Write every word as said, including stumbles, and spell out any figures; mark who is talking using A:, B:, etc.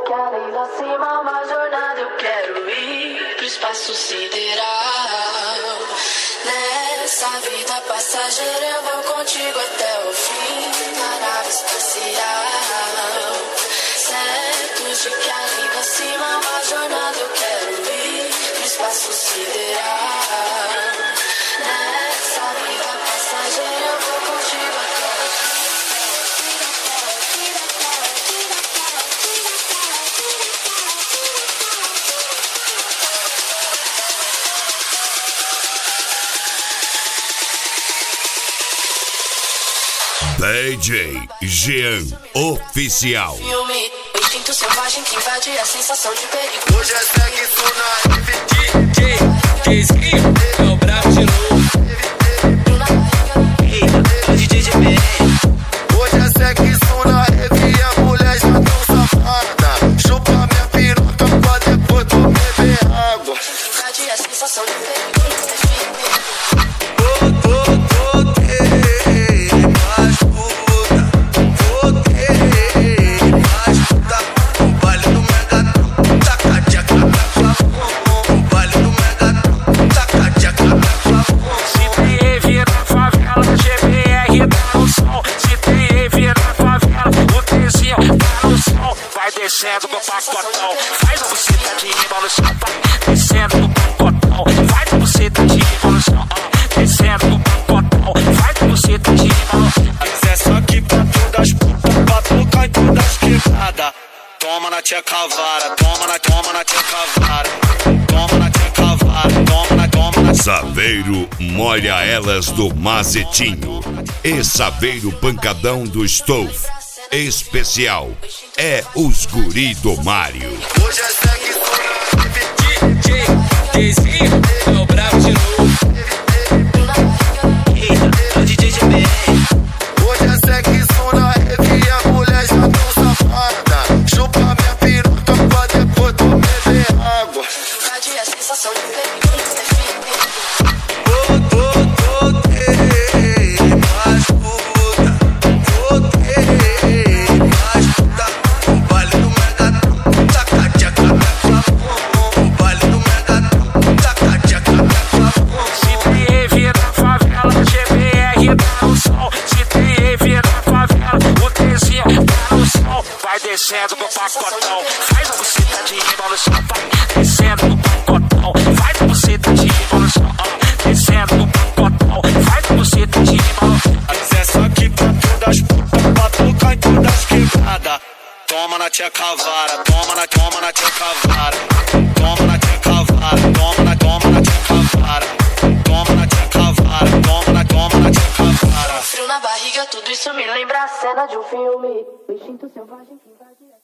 A: que além da cima, uma jornada eu quero ir pro espaço sideral. Nessa vida passageira eu vou contigo até o fim, na nave espacial. Certo de que além da cima, uma jornada eu quero ir pro espaço sideral. Nessa vida passageira eu vou contigo até o fim.
B: D J Jean Oficial.
A: Filme, o instinto selvagem que invade a sensação de perigo.
C: Hoje é sexo na F D J,
D: Jayzinho, é o brabo de novo.
C: Ei, o D J G B R. Hoje é sexo na F e a mulher já tão safada. Chupa minha piroca pra depois tu beber água.
A: Invade a sensação de perigo.
E: Descendo do pacotão, faz a buceta de rima no chão, vai descendo do pacotão, faz a buceta de rima no chão, descendo do pacotão, faz a buceta de rima no chão.
D: Mas é só que pra todas putas, pra tocar em todas quebradas. Toma na tia cavara, toma na, toma na tia cavara, toma na tia cavara, toma na, toma na.
B: Saveiro molha elas do Mazetinho e Saveiro pancadão do Stove. Especial é os guri do Mário.
C: Hoje é sexo na F D
D: J, Jayzinho, é o brabo de novo.
C: Ei, o D J G B R. Hoje é sexo na F e a mulher já tão safada. Chupa minha piroca pra depois tu beber água.
A: Invade a sensação de perigo.
E: Descendo do pacotão, faz a buceta de rima no chão, vai descendo do pacotão, faz a buceta de rima no chão, descendo do pacotão, faz a buceta de rima no chão.
D: Mas é só que pra todas putas, pra tocar em todas quebradas. Toma na tia cavara, toma na, toma na tia cavara, toma na tia cavara, toma na, toma na tia cavara, toma na tia cavara, toma na, toma na tia cavara.
A: Frio na barriga, tudo isso me lembra a cena de um filme. O instinto selvagem que invade.